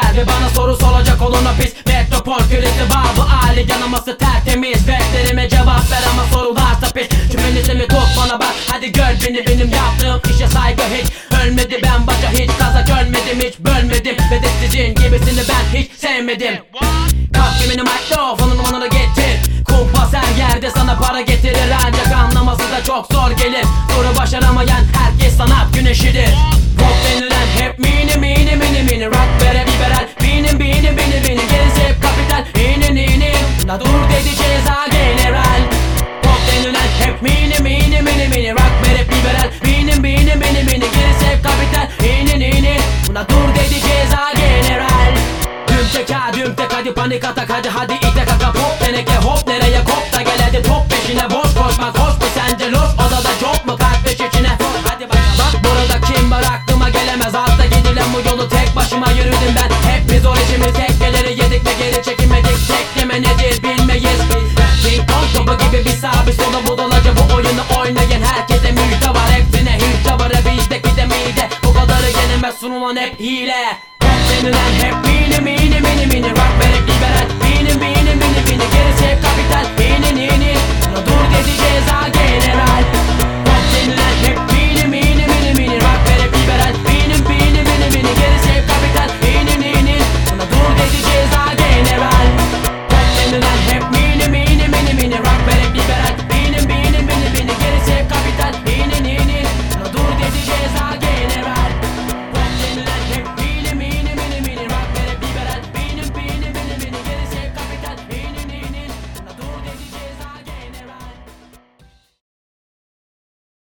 Ve bana soru soracak olana pis metropol küresi var bu aile yanaması tertemiz. Beklerime cevap ver ama sorularsa pis. Şüphelisimi tut bana bak hadi gör beni. Benim yaptığım işe saygı hiç ölmedi. Ben başa hiç kazak ölmedim, hiç bölmedim. Ve de sizin gibisini ben hiç sevmedim. Kalk gemini mikrofonunu bana da getir. Kumpas her yerde sana para getirir. Ancak anlaması da çok zor gelir. Doğru başaramayan herkes sanat güneşidir. Pop denilen hep mini mini mini mini. Rock ve rap liberal bini bini bini bini. Gerisi hep kapital inin inin. La dur dedi ceza general. Pop denilen hep mini mini mini mini. Rock ve rap liberal bini bini bini bini. Gerisi hep kapital inin inin. La dur dedi ceza general. Düm tek hadi panik atak hadi ite kaka pop teneke hop nereye kop da gel hadi top peşine boş koşma koş mu sence loş odada çok mu kalp peş içine hadi bak burada kim var aklıma gelemez altta gidilen bu yolu tek başıma yürüdüm ben hep biz o rejimi tekkeleri yedik ve geri çekinmedik tekleme nedir bilmeyiz King Kong topu gibi bir sağ bir sola budalaca bu oyunu oynayan herkese müjde var hepsine hiç var bizdeki de mide bu kadarı yenemez sunulan hep hile denilen hep mini mini mini mini. Rock ve rap liberal bini bini bini bini. Gerisi hep kapital inin inin. Dur dedi ceza